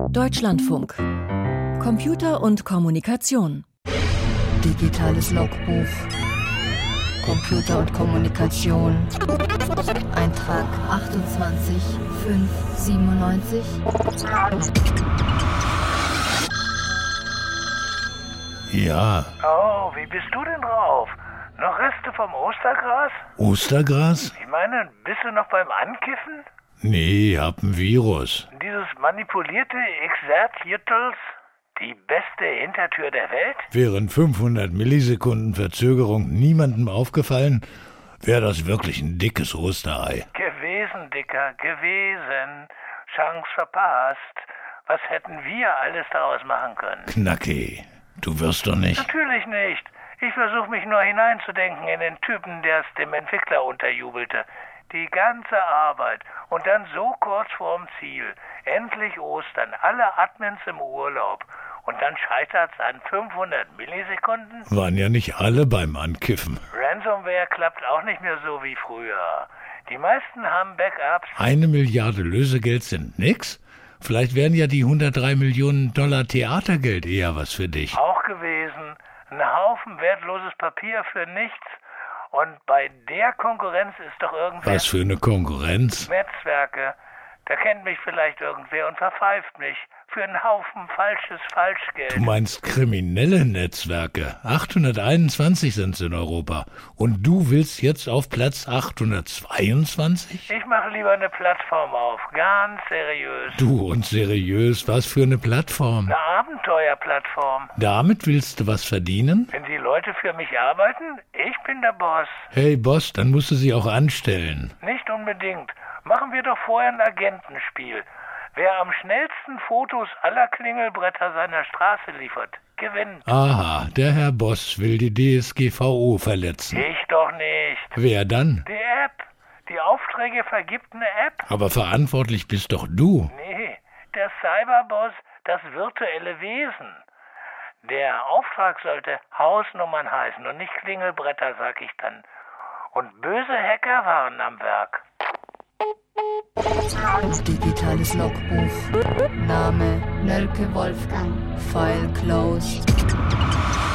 Deutschlandfunk. Computer und Kommunikation. Digitales Logbuch. Computer und Kommunikation. Eintrag 28597. Ja. Oh, wie bist du denn drauf? Noch Reste vom Ostergras? Ostergras? Ich meine, bist du noch beim Ankiffen? Nee, hab ein Virus. Dieses manipulierte Exertitels, die beste Hintertür der Welt? Wären 500 Millisekunden Verzögerung niemandem aufgefallen, wäre das wirklich ein dickes Osterei. Gewesen, Dicker, gewesen. Chance verpasst. Was hätten wir alles daraus machen können? Knacki, du wirst doch nicht... Natürlich nicht. Ich versuche mich nur hineinzudenken in den Typen, der es dem Entwickler unterjubelte. Die ganze Arbeit und dann so kurz vorm Ziel. Endlich Ostern, alle Admins im Urlaub. Und dann scheitert's an 500 Millisekunden? Waren ja nicht alle beim Ankiffen. Ransomware klappt auch nicht mehr so wie früher. Die meisten haben Backups. 1 Milliarde Lösegeld sind nix? Vielleicht wären ja die 103 Millionen Dollar Theatergeld eher was für dich. Auch gewesen. Ein Haufen wertloses Papier für nichts. Und bei der Konkurrenz ist doch irgendwer... Was für eine Konkurrenz? Netzwerke. Da kennt mich vielleicht irgendwer und verpfeift mich. Für einen Haufen falsches Falschgeld. Du meinst kriminelle Netzwerke. 821 sind's in Europa. Und du willst jetzt auf Platz 822? Ich mache lieber eine Plattform auf. Ganz seriös. Du und seriös, was für eine Plattform? Eine Abenteuerplattform. Damit willst du was verdienen? Wenn die Leute für mich arbeiten, ich bin der Boss. Hey Boss, dann musst du sie auch anstellen. Nicht unbedingt. Machen wir doch vorher ein Agentenspiel. Wer am schnellsten Fotos aller Klingelbretter seiner Straße liefert, gewinnt. Aha, der Herr Boss will die DSGVO verletzen. Ich doch nicht. Wer dann? Die App. Die Aufträge vergibt eine App. Aber verantwortlich bist doch du. Nee, der Cyberboss, das virtuelle Wesen. Der Auftrag sollte Hausnummern heißen und nicht Klingelbretter, sag ich dann. Und böse Hacker waren am Werk. Digitales Logbuch. Name Nölke Wolfgang. File closed.